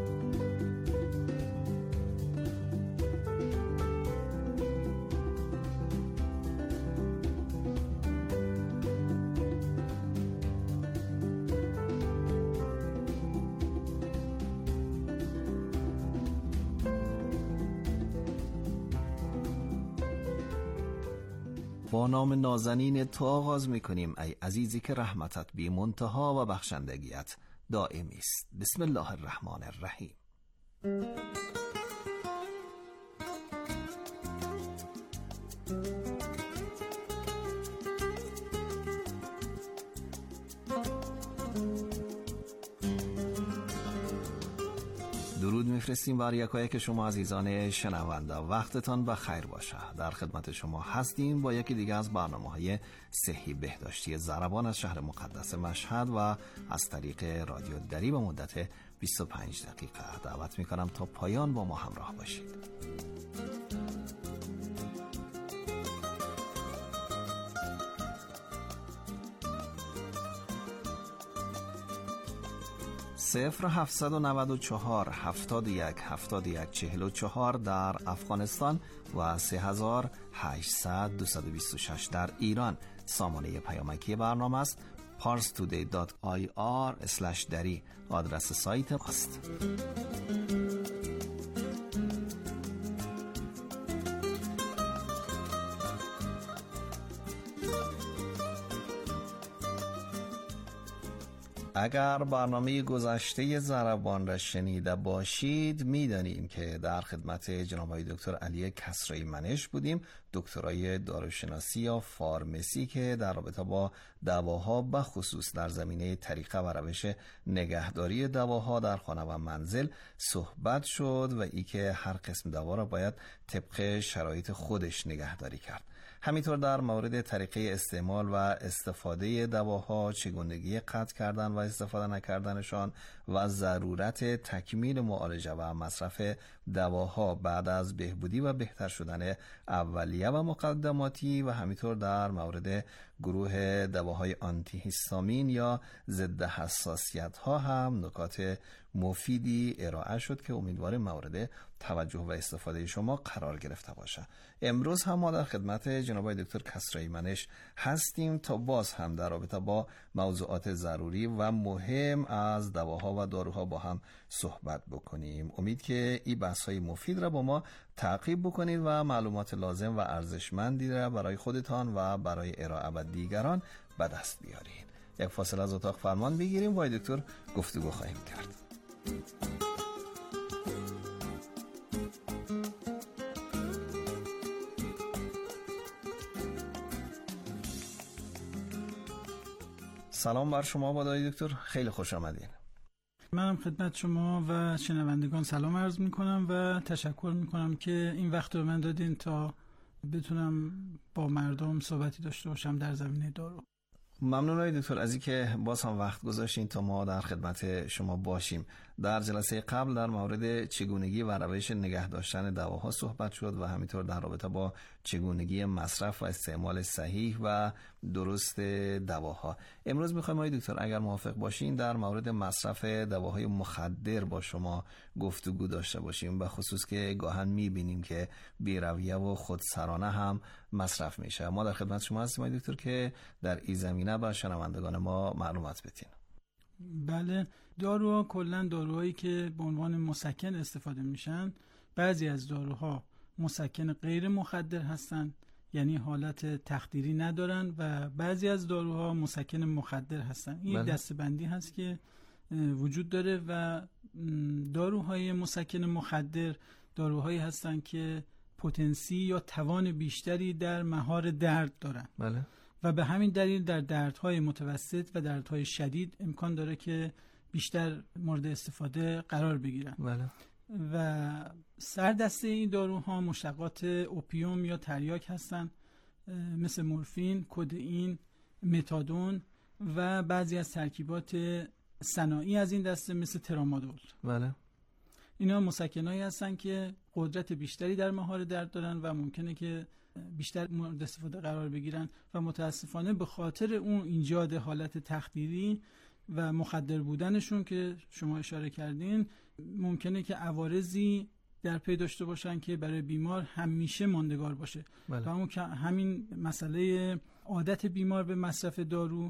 با نام نازنین تو آغاز می‌کنیم ای عزیزی که رحمتت بی منتها و بخشندگیت دائمی است. بسم الله الرحمن الرحیم. درود میفرستیم بر یکایک شما عزیزان شنونده. وقتتان بخیر باشه. در خدمت شما هستیم با یکی دیگه از برنامه‌های صحی بهداشتی ضربان از شهر مقدس مشهد و از طریق رادیو دری به مدت 25 دقیقه. دعوت میکنم تا پایان با ما همراه باشید. 0794 71 71 44 در افغانستان و 3800 226 در ایران. سامانه پیامکی برنامه است parstoday.ir/dari. آدرس سایت است. اگر برنامه گذشته ضربان را شنیده باشید میدانیم که در خدمت جناب آقای دکتر علی کسرایی منش بودیم، دکترای داروشناسی یا فارمسی که در رابطه با دواها به خصوص در زمینه طریقه و روش نگهداری دواها در خانه و منزل صحبت شد و ای که هر قسم دوا را باید طبق شرایط خودش نگهداری کرد. همینطور در مورد طریقه استعمال و استفاده دواها، چگونگی قطع کردن و استفاده نکردنشان و ضرورت تکمیل معالجه و مصرف دواها بعد از بهبودی و بهتر شدن اولیه و مقدماتی و همینطور در مورد گروه دواهای آنتی هیستامین یا ضد حساسیت ها هم نکات مفیدی ارائه شد که امیدواریم مورد توجه و استفاده شما قرار گرفته باشه. امروز هم ما در خدمت جناب دکتر کسرایی منش هستیم تا باز هم در رابطه با موضوعات ضروری و مهم از دواها و داروها با هم صحبت بکنیم. امید که این بحث‌های مفید را با ما تعقیب بکنید و معلومات لازم و ارزشمندی را برای خودتان و برای ارائه به دیگران به دست بیارید. یک فاصله از اتاق فرمان بگیریم و دکتر گفتگو خواهیم کرد. سلام بر شما بادای دکتر، خیلی خوش آمدین.
منم خدمت شما و شنوندگان سلام عرض میکنم و تشکر میکنم که این وقت رو من دادین تا بتونم با مردم صحبتی داشته باشم در زمینه دارو.
ممنون دکتر از اینکه باز هم وقت گذاشتین تا ما در خدمت شما باشیم. در جلسه قبل در مورد چگونگی و روش نگه داشتن دواها صحبت شد و همینطور در رابطه با چگونگی مصرف و استعمال صحیح و درست دواها. امروز میخوایم آقای دکتر اگر موافق باشین در مورد مصرف دواهای مخدر با شما گفتگو داشته باشیم، به خصوص که گاهن میبینیم که بی‌رویه و خودسرانه هم مصرف میشه. ما در خدمت شما هستیم آقای دکتر که در این زمینه با شنوندگان ما معلومات بدین.
بله، داروها کلا داروهایی که به عنوان مسکن استفاده میشن، بعضی از داروها مسکن غیر مخدر هستن، یعنی حالت تخدیری ندارن، و بعضی از داروها مسکن مخدر هستن. این دسته‌بندی هست که وجود داره و داروهای مسکن مخدر داروهایی هستن که پتانسی یا توان بیشتری در مهار درد دارن.
بله.
و به همین دلیل در دردهای متوسط و دردهای شدید امکان داره که بیشتر مورد استفاده قرار بگیرن.
بله.
و سردسته این داروها مشتقات اوپیوم یا تریاک هستن، مثل مورفین، کدئین، متادون و بعضی از ترکیبات صناعی از این دسته مثل ترامادول.
بله.
اینا مسکنایی هستن که قدرت بیشتری در مهار درد دارن و ممکنه که بیشتر مورد استفاده قرار بگیرن و متاسفانه به خاطر اون ایجاد حالت تخدیری و مخدر بودنشون که شما اشاره کردین ممکنه که عوارضی در پی داشته باشن که برای بیمار همیشه ماندگار باشه.
بله.
و اون که همین مسئله عادت بیمار به مصرف دارو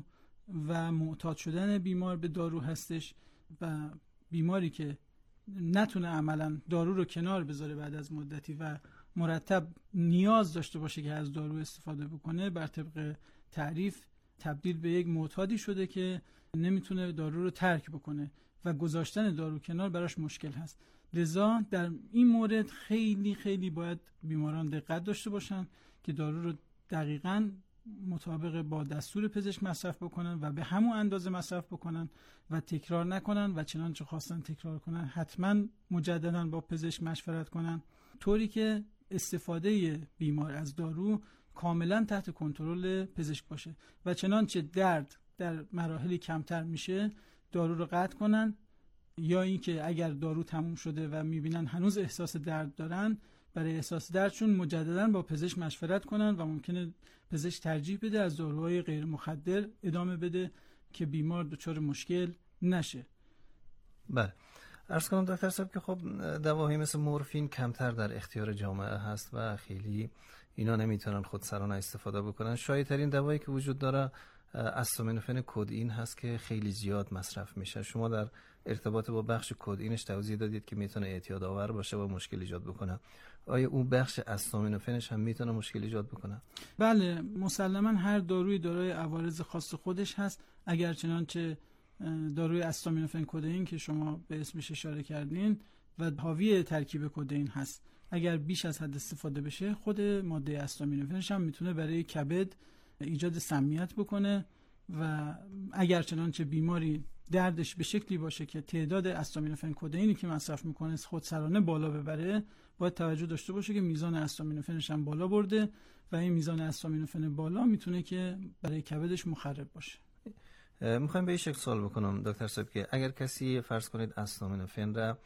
و معتاد شدن بیمار به دارو هستش و بیماری که نتونه عملا دارو رو کنار بذاره بعد از مدتی و مرتب نیاز داشته باشه که از دارو استفاده بکنه، بر طبق تعریف تبدیل به یک معتادی شده که نمیتونه دارو رو ترک بکنه و گذاشتن دارو کنار براش مشکل هست. لذا در این مورد خیلی خیلی باید بیماران دقت داشته باشن که دارو رو دقیقاً مطابق با دستور پزشک مصرف بکنن و به همون اندازه مصرف بکنن و تکرار نکنن و چنانچه خواستن تکرار کنن حتما مجددا با پزشک مشورت کنن، طوری که استفاده بیمار از دارو کاملا تحت کنترل پزشک باشه و چنانچه درد در مراحلی کمتر میشه دارو رو قطع کنن، یا اینکه اگر دارو تموم شده و میبینن هنوز احساس درد دارن برای احساس دردشون مجددا با پزشک مشورت کنن و ممکنه پزشک ترجیح بده از داروهای غیر مخدر ادامه بده که بیمار دچار مشکل نشه.
بله. عرض کنم دکتر صاحب که خب دواهایی مثل مورفین کمتر در اختیار جامعه هست و خیلی اینا نمیتونن خودسرانه استفاده بکنن. شایع‌ترین دوایی که وجود داره استامینوفن کدئین هست که خیلی زیاد مصرف میشه. شما در ارتباط با بخش کدئینش توضیح دادید که میتونه اعتیاد آور باشه و مشکل ایجاد بکنه. آیا اون بخش استامینوفنش هم میتونه مشکل ایجاد بکنه؟
بله، مسلما هر داروی دارای عوارض خاص خودش هست. اگر چنانچه داروی استامینوفن کدئین که شما به اسمش اشاره کردین و حاوی ترکیب کدئین هست، اگر بیش از حد استفاده بشه خود ماده استامینوفنش هم میتونه برای کبد ایجاد سمیت بکنه و اگر چنانچه بیماری دردش به شکلی باشه که تعداد استامینوفن کدئینی که مصرف میکنه خودسرانه بالا ببره، باید توجه داشته باشه که میزان استامینوفنش هم بالا برده و این میزان استامینوفن بالا میتونه که برای کبدش مخرب باشه.
میخوایم به این شکل سوال بکنم دکتر صاحب که اگر کسی فرض کنید استامینوفن را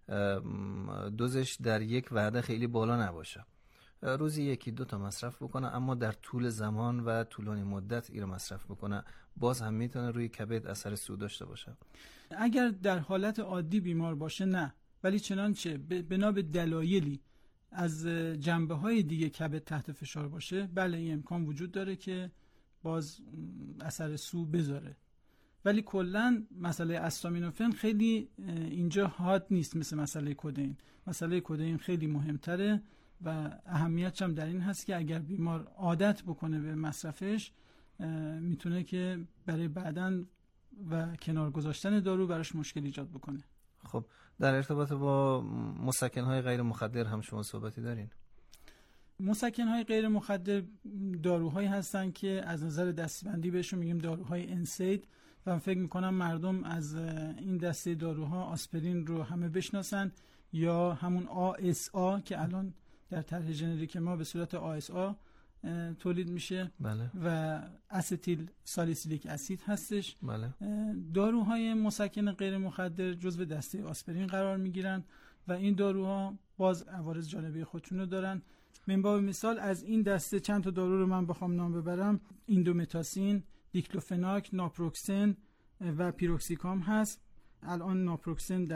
دوزش در یک وعده خیلی بالا نباشه، روزی 1-2 تا مصرف بکنه، اما در طول زمان و طولانی مدت این رو مصرف بکنه، باز هم میتونه روی کبد اثر سو داشته باشه؟
اگر در حالت عادی بیمار باشه نه، ولی چنانچه بنا به دلایلی از جنبه‌های دیگه کبد تحت فشار باشه، بله این امکان وجود داره که باز اثر سو بذاره. ولی کلا مسئله استامینوفن خیلی اینجا حاد نیست مثل مسئله کدئین. مسئله کدئین خیلی مهمتره و اهمیتش هم در این هست که اگر بیمار عادت بکنه به مصرفش، میتونه که برای بعداً و کنار گذاشتن دارو براش مشکل ایجاد بکنه.
خب در ارتباط با مسکن‌های غیر مخدر هم شما صحبتی دارین؟
مسکن‌های غیر مخدر داروهایی هستن که از نظر دسته‌بندی بهشون میگیم داروهای انسید و من فکر میکنم مردم از این دسته داروها آسپرین رو همه بشناسن یا همون ASA که الان در طرح ژنریک ما به صورت ASA تولید میشه.
بله.
و استیل سالیسیلیک اسید هستش.
بله.
داروهای مسکن غیر مخدر جزو دسته آسپرین قرار میگیرن و این داروها باز عوارض جانبی خودشون رو دارن. من باب مثال از این دسته چند تا دارو رو من بخوام نام ببرم، ایندومتاسین، دیکلوفناک، ناپروکسن و پیروکسیکام هست. الان ناپروکسن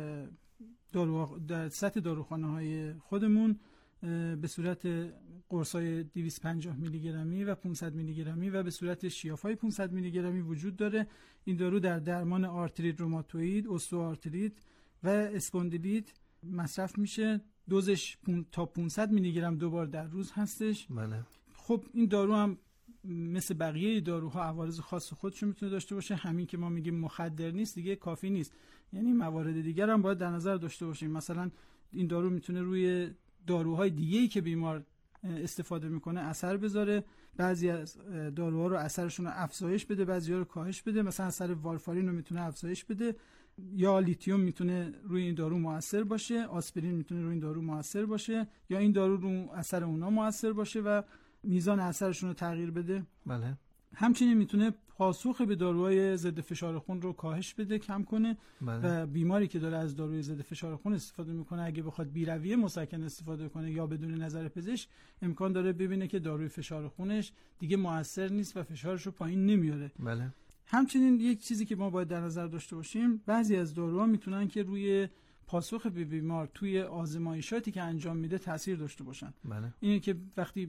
در سطح داروخانه‌های خودمون به صورت قرص‌های 250 میلی گرمی و 500 میلی گرمی و به صورت شیاف‌های 500 میلی گرمی وجود داره. این دارو در درمان آرتریت روماتوئید، استئوآرتریت و اسپوندیلیت مصرف میشه. دوزش تا 500 میلی گرم 2 بار در روز هستش.
بله.
خب این دارو هم مثل بقیه داروها عوارض خاص خودشو میتونه داشته باشه. همین که ما میگیم مخدر نیست دیگه کافی نیست، یعنی موارد دیگر هم باید در نظر داشته باشیم. مثلا این دارو میتونه روی داروهای دیگه‌ای که بیمار استفاده میکنه اثر بذاره. بعضی از داروها رو اثرشون رو افزایش بده، بعضی‌ها رو کاهش بده. مثلا اثر وارفارین رو میتونه افزایش بده، یا لیتیوم میتونه روی این دارو موثر باشه، آسپرین میتونه روی این دارو موثر باشه، یا این دارو رو اثر اونا موثر باشه و میزان اثرشون رو تغییر بده.
بله.
همچنین میتونه پاسخ به داروهای ضد فشار خون رو کاهش بده، کم کنه.
بله.
و بیماری که داره از داروی ضد فشار خون استفاده میکنه اگه بخواد بی‌رویه مسکن استفاده کنه یا بدون نظر پزشک، امکان داره ببینه که داروی فشار خونش دیگه موثر نیست و فشارش رو پایین نمیاره.
بله.
همچنین یک چیزی که ما باید در نظر داشته باشیم، بعضی از داروها میتونن که روی پاسخ به بیمار توی آزمایشاتی که انجام میده تاثیر داشته باشن.
بله.
اینه که وقتی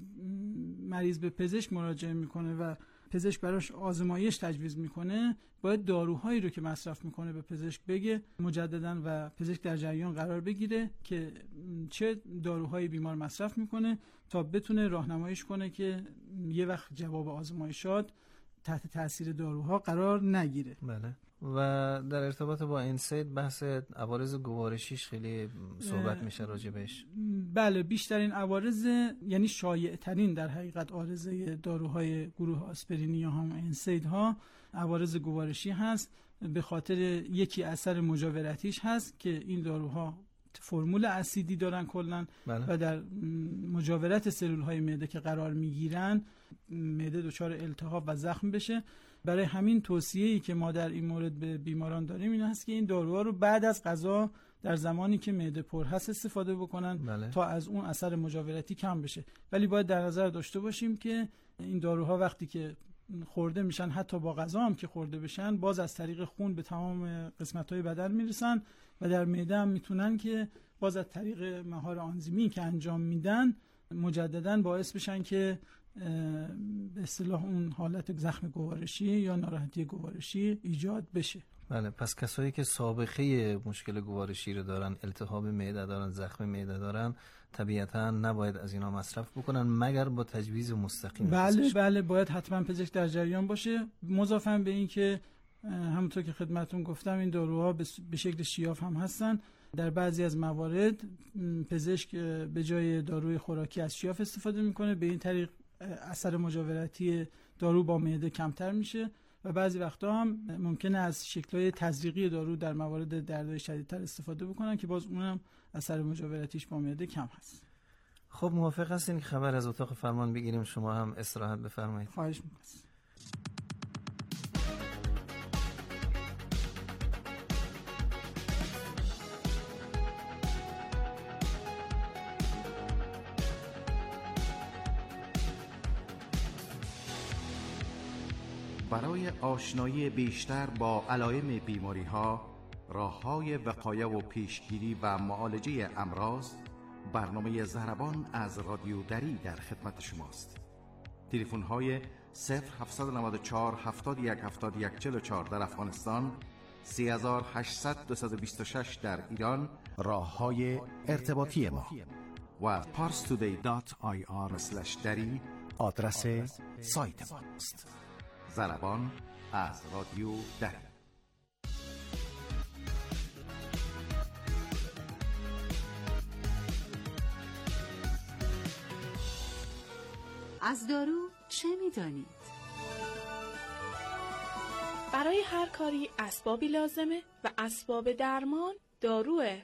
مریض به پزشک مراجعه میکنه و پزشک براش آزمایش تجویز میکنه، باید داروهایی رو که مصرف میکنه به پزشک بگه مجددا و پزشک در جریان قرار بگیره که چه داروهایی بیمار مصرف میکنه تا بتونه راهنماییش کنه که یه وقت جواب آزمایشات تحت تاثیر داروها قرار نگیره.
بله. و در ارتباط با انسید بحث عوارض گوارشیش خیلی صحبت میشه راجبش.
بله، بیشترین عوارض، یعنی شایع ترین در حقیقت عارضه داروهای گروه آسپرینی یا هم انسید ها عوارض گوارشی هست. به خاطر یکی اثر مجاورتیش هست که این داروها فرمول اسیدی دارن کلن.
بله.
و در مجاورت سلول های معده که قرار میگیرن معده دچار التهاب و زخم بشه. برای همین توصیه‌ای که ما در این مورد به بیماران داریم این هست که این داروها رو بعد از غذا در زمانی که معده پر هست استفاده بکنن.
بله.
تا از اون اثر مجاورتی کم بشه. ولی باید در نظر داشته باشیم که این داروها وقتی که خورده میشن، حتی با غذا هم که خورده بشن، باز از طریق خون به تمام قسمت‌های بدن میرسن و در معده هم میتونن که باز از طریق مهار آنزیمی که انجام میدن مجددا باعث بشن که به اصطلاح اون حالت زخم گوارشی یا ناراحتی گوارشی ایجاد بشه.
بله. پس کسایی که سابقه مشکل گوارشی رو دارن، التهاب معده دارن، زخم معده دارن، طبیعتا نباید از اینا مصرف بکنن مگر با تجویز مستقیم.
بله باید حتما پزشک در جریان باشه. مضافاً به این که همونطور که خدمتون گفتم این داروها به شکل شیاف هم هستن. در بعضی از موارد پزشک به جای داروی خوراکی از شیاف استفاده میکنه، به این طریق اثر مجاورتی دارو با معده کمتر میشه و بعضی وقتا هم ممکنه از شکل‌های تزریقی دارو در موارد دردهای شدیدتر استفاده بکنن که باز اونم اثر مجاورتیش با معده کم هست.
خب موافق هستین که خبر از اتاق فرمان بگیریم؟ شما هم استراحت بفرمایید.
خواهش می‌کنم.
برای آشنایی بیشتر با علائم بیماری‌ها، راه‌های وقایه و پیشگیری و معالجه امراض، برنامه ضربان از رادیو دری در خدمت شماست. تلفن‌های 0794 71 71 44 در افغانستان، 3800 226 در ایران راه‌های ارتباطی ما و parstoday.ir/dari آدرس سایت ما است. ضربان از رادیو دری.
از دارو چه می‌دانید؟
برای هر کاری اسبابی لازمه و اسباب درمان داروه.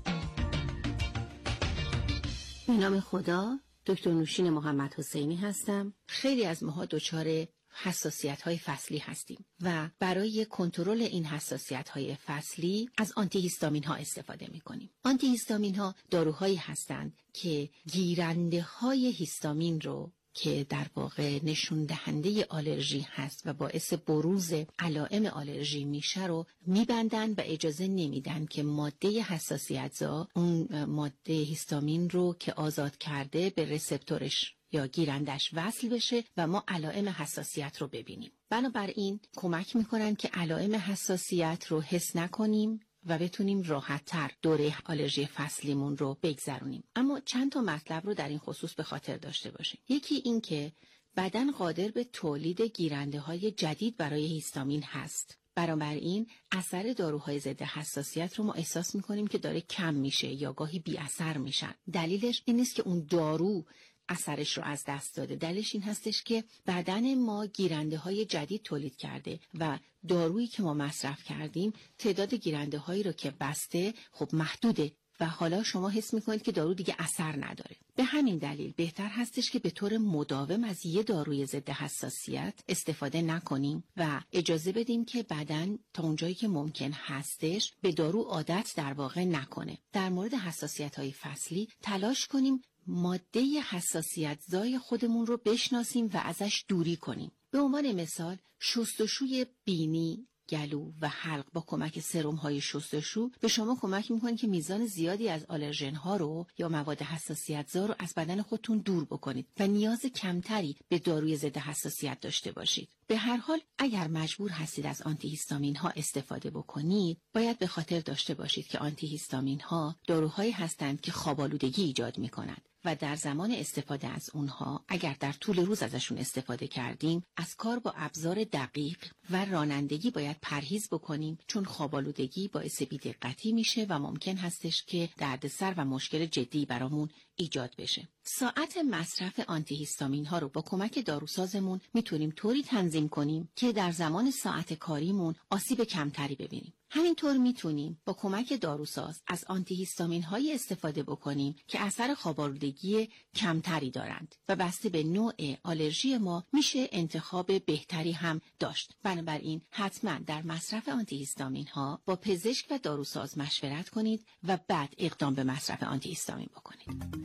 به نام خدا، دکتر نوشین محمد حسینی هستم. خیلی از ماها دچار حساسیت‌های فصلی هستیم و برای کنترل این حساسیت‌های فصلی از آنتی هیستامین‌ها استفاده می‌کنیم. آنتی هیستامین‌ها داروهایی هستند که گیرنده‌های هیستامین رو که در واقع نشون دهنده آلرژی هست و باعث بروز علائم آلرژی میشه رو میبندن و اجازه نمیدن که ماده حساسیت‌زا اون ماده هیستامین رو که آزاد کرده به رسپتورش یا گیرندش وصل بشه و ما علائم حساسیت رو ببینیم. بنابراین کمک میکنن که علائم حساسیت رو حس نکنیم و بتونیم راحت‌تر دوره آلرژی فصلیمون رو بگذرونیم. اما چند تا مطلب رو در این خصوص به خاطر داشته باشیم. یکی این که بدن قادر به تولید گیرنده‌های جدید برای هیستامین هست. بنابراین اثر داروهای ضد حساسیت رو ما احساس می‌کنیم که داره کم میشه یا گاهی بی اثر میشن. دلیلش این نیست که اون دارو اثرش رو از دست داده. دلیلش این هستش که بدن ما گیرنده های جدید تولید کرده و دارویی که ما مصرف کردیم تعداد گیرنده هایی رو که بسته خب محدوده و حالا شما حس میکنید که دارو دیگه اثر نداره. به همین دلیل بهتر هستش که به طور مداوم از یه داروی ضد حساسیت استفاده نکنیم و اجازه بدیم که بدن تا اونجایی که ممکن هستش به دارو عادت در واقع نکنه. در مورد حساسیت‌های فصلی تلاش کنیم ماده حساسیت‌زای خودمون رو بشناسیم و ازش دوری کنیم. به عنوان مثال شستشوی بینی، گلو و حلق با کمک سرم‌های شستشو به شما کمک می‌کنه که میزان زیادی از آلرژن‌ها رو یا مواد حساسیت‌زا رو از بدن خودتون دور بکنید و نیاز کمتری به داروی ضد حساسیت داشته باشید. به هر حال اگر مجبور هستید از آنتی هیستامین‌ها استفاده بکنید، باید به خاطر داشته باشید که آنتی هیستامین‌ها داروهایی هستند که خواب‌آلودگی ایجاد می‌کنند و در زمان استفاده از اونها اگر در طول روز ازشون استفاده کردیم از کار با ابزار دقیق و رانندگی باید پرهیز بکنیم، چون خواب‌آلودگی باعث بی‌دقتی میشه و ممکن هستش که دردسر و مشکل جدی برامون ایجاد بشه. ساعت مصرف آنتی هیستامین ها رو با کمک داروسازمون میتونیم طوری تنظیم کنیم که در زمان ساعت کاریمون آسیب کمتری ببینیم. همینطور میتونیم با کمک داروساز از آنتی هیستامین هایی استفاده بکنیم که اثر خواب‌آلودگی کمتری دارند و بسته به نوع آلرژی ما میشه انتخاب بهتری هم داشت. بنابراین حتما در مصرف آنتی هیستامین ها با پزشک و داروساز مشورت کنید و بعد اقدام به مصرف آنتی هیستامین بکنید.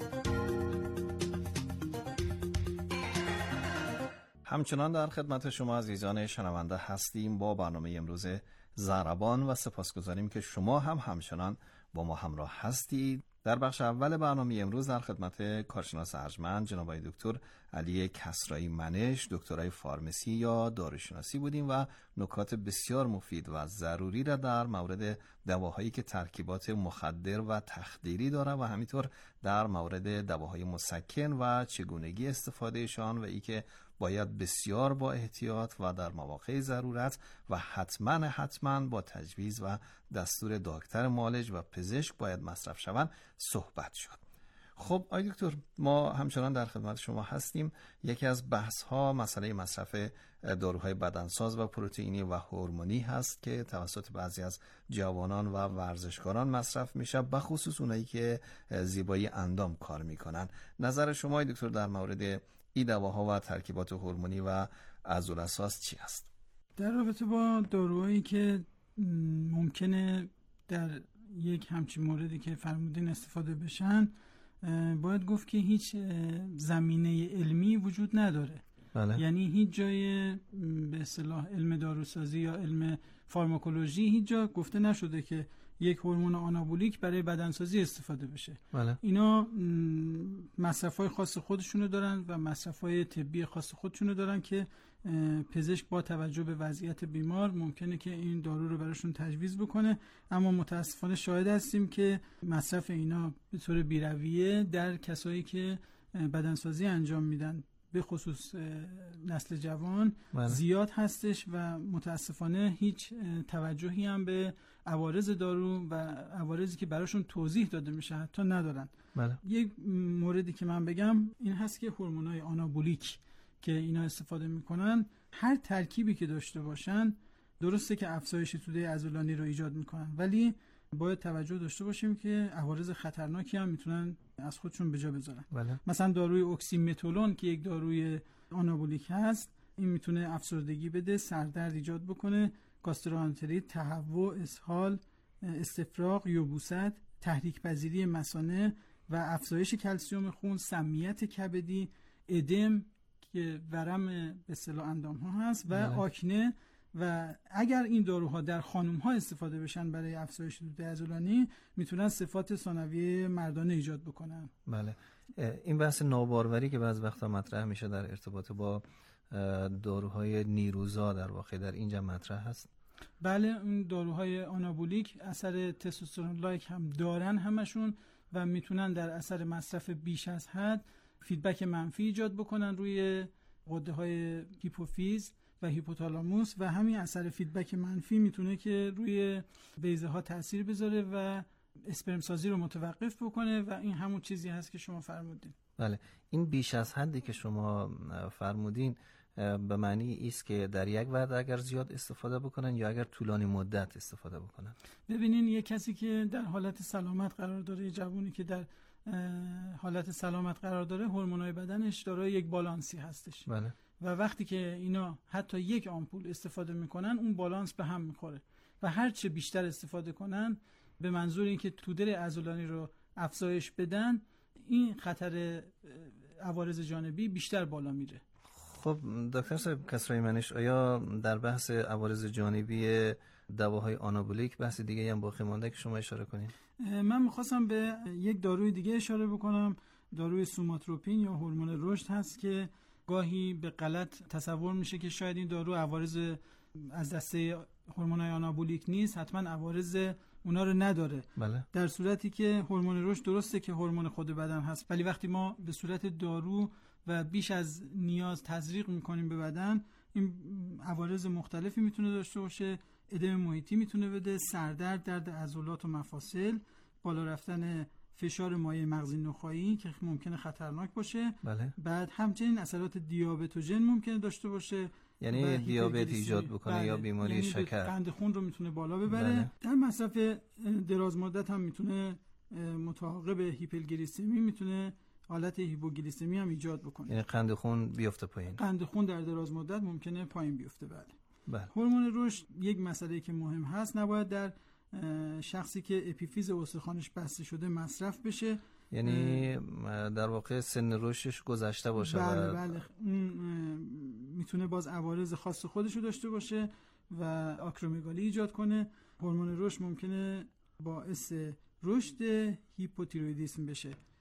همچنان در خدمت شما عزیزان شنونده هستیم با برنامه امروز ضربان و سپاسگزاریم که شما هم همچنان با ما همراه هستید. در بخش اول برنامه امروز در خدمت کارشناس ارجمند جناب آقای دکتر علی کسرایی منش، دکترای فارمسی یا داروشناسی بودیم و نکات بسیار مفید و ضروری را در مورد دواهایی که ترکیبات مخدر و تخدیری دارند و همینطور در مورد دواهای مسکن و چگونگی استفادهشان و ای که باید بسیار با احتیاط و در مواقع ضرورت و حتما با تجویز و دستور دکتر معالج و پزشک باید مصرف شوند صحبت شد. خب آقای دکتر، ما همچنان در خدمت شما هستیم. یکی از بحث ها مسئله مصرف داروهای بدنساز و پروتئینی و هورمونی هست که توسط بعضی از جوانان و ورزشکاران مصرف میشه، به خصوص اونایی که زیبایی اندام کار میکنن. نظر شما آقای دکتر در مورد این دواها و ترکیبات هورمونی و عضلاساس چی است؟
در رابطه با داروهایی که ممکنه در یک همچین موردی که فرمودین استفاده بشن، باید گفت که هیچ زمینه علمی وجود نداره.
بله.
یعنی هیچ جای به اصطلاح علم داروسازی یا علم فارماکولوژی هیچ جا گفته نشده که یک هورمون آنابولیک برای بدنسازی استفاده بشه.
بله.
اینا مصرف‌های خاص خودشونو دارن و مصرف‌های طبی خاص خودشونو دارن که پزشک با توجه به وضعیت بیمار ممکنه که این دارو رو براشون تجویز بکنه، اما متاسفانه شاهد هستیم که مصرف اینا به طور بی‌رویه در کسایی که بدنسازی انجام میدن، به خصوص نسل جوان،
بله.
زیاد هستش و متاسفانه هیچ توجهی هم به عوارض دارو و عوارضی که براشون توضیح داده میشه حتی ندارن.
بله.
یک موردی که من بگم این هست که هورمونای آنابولیک که اینا استفاده میکنن، هر ترکیبی که داشته باشن درسته که افزایش توده عضلانی رو ایجاد میکنن، ولی باید توجه داشته باشیم که عوارض خطرناکی هم میتونن از خودشون به جا بذارن.
بله.
مثلا داروی اکسیمتولون که یک داروی آنابولیک هست، این میتونه افسردگی بده، سردرد ایجاد بکنه، گاستروانتریت، تهوع، اسهال، استفراغ، یبوست، تحریک پذیری مثانه و افزایش کلسیم خون، سمیت کبدی، ادم که ورم به اصطلاح اندام ها هست و
بله.
آکنه. و اگر این داروها در خانم ها استفاده بشن برای افزایش توده عضلانی، میتونن صفات ثانویه مردانه ایجاد بکنن.
بله. این بحث ناباروری که بعض وقتا مطرح میشه در ارتباط با داروهای نیروزا در واقع در اینجا مطرح هست؟
بله، اون داروهای آنابولیک اثر تستوسترون لایک هم دارن همشون و میتونن در اثر مصرف بیش از حد فیدبک منفی ایجاد بکنن روی غده های هیپوفیز و هیپوتالاموس و همین اثر فیدبک منفی میتونه که روی بیضه ها تاثیر بذاره و اسپرم سازی رو متوقف بکنه و این همون چیزی هست که شما فرمودین.
بله. این بیش از حدی که شما فرمودین به معنی است که در یک وعده اگر زیاد استفاده بکنن یا اگر طولانی مدت استفاده بکنن؟
ببینین یک کسی که در حالت سلامت قرار داره، یه جوونی که در حالت سلامت قرار داره، هورمونای بدنش دارای یک بالانسی هستش.
بله.
و وقتی که اینا حتی یک آمپول استفاده میکنن، اون بالانس به هم میخوره و هر چه بیشتر استفاده کنن به منظور اینکه توده عضلانی رو افزایش بدن، این خطر عوارض جانبی بیشتر بالا میره.
خب دکتر صاحب کسرای منش، آیا در بحث عوارض جانبی دواهای آنابولیک بحث دیگه هم باقی مونده که شما اشاره کنین؟
من میخواستم به یک داروی دیگه اشاره بکنم، داروی سوماتروپین یا هورمون رشد هست که گاهی به غلط تصور میشه که شاید این دارو عوارض از دسته هورمونای آنابولیک نیست، حتما عوارض اونا رو نداره.
بله.
در صورتی که هورمون رشد درسته که هورمون خود بدن هست، ولی وقتی ما به صورت دارو و بیش از نیاز تزریق میکنیم به بدن، این عوارض مختلفی میتونه داشته باشه. ادم محیطی میتونه بده، سردرد، درد عضلات و مفاصل، بالا رفتن فشار مایع مغزی نخاعی که ممکنه خطرناک باشه.
بله.
بعد همچنین اثرات دیابتوژن ممکنه داشته باشه،
یعنی دیابت ایجاد بکنه. بله. یا بیماری
یعنی
شکر،
قند خون رو میتونه بالا ببره.
بله.
در مصرف دراز مدت هم میتونه متعاقب هیپرگلیسمی، میتونه حالت هیپوگلیسمی هم ایجاد بکنه،
یعنی قند خون بیفته پایین.
قند خون در دراز مدت ممکنه پایین بیفته.
بله.
هورمون رشد یک مسئله که مهم هست، نباید در شخصی که اپیفیز استخوانش بسته شده مصرف بشه،
یعنی در واقع سن رشدش گذشته باشه.
بله. میتونه باز عوارض خاص خودش رو داشته باشه و آکرومگالی ایجاد کنه. هورمون رشد ممکنه باعث رشد هیپوتیرویدیسم بشه